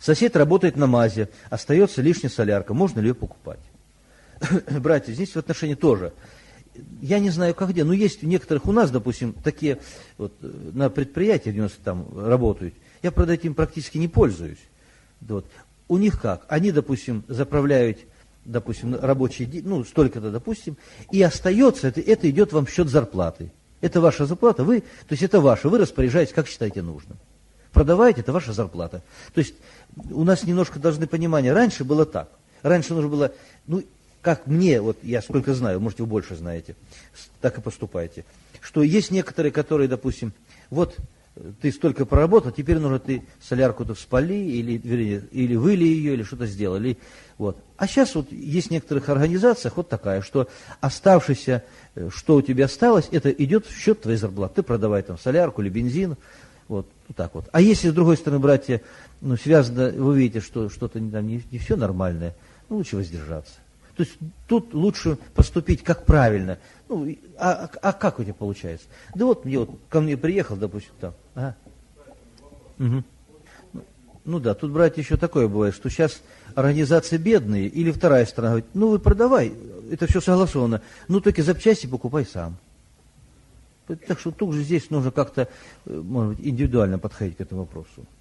Сосед работает на МАЗе, остается лишняя солярка, можно ли ее покупать? Братья, здесь в отношении тоже. Я не знаю, как где, но есть у некоторых у нас, допустим, такие вот на предприятиях, 90 там работают. Я, правда, этим практически не пользуюсь. Вот. У них как? Они, допустим, заправляют, допустим, рабочий день, ну, столько-то, допустим, и остается, это идет вам в счет зарплаты. Это ваша зарплата, то есть это ваше, вы распоряжаетесь, как считаете нужным. Продаваете, это ваша зарплата. То есть у нас немножко должны понимание, раньше было так. Раньше нужно было, ну, как мне, вот я сколько знаю, может, вы больше знаете, так и поступайте, что есть некоторые, которые, допустим, вот ты столько проработал, теперь нужно ты солярку-то спали, или выли ее, или что-то сделали. Вот. А сейчас вот есть в некоторых организациях вот такая, что оставшееся, что у тебя осталось, это идет в счет твоей зарплаты. Ты продавай там солярку или бензин, вот так вот. А если, с другой стороны, братья, ну, связано, вы видите, что что-то там не все нормальное, ну, лучше воздержаться. То есть тут лучше поступить как правильно. Ну, а как у тебя получается? Да вот мне вот ко мне приехал, допустим, там. Ага. Угу. Ну да, тут, братья, еще такое бывает, что сейчас организации бедные, или вторая сторона говорит, ну вы продавай, это все согласовано, ну только запчасти покупай сам. Так что тут же здесь нужно как-то, может быть, индивидуально подходить к этому вопросу.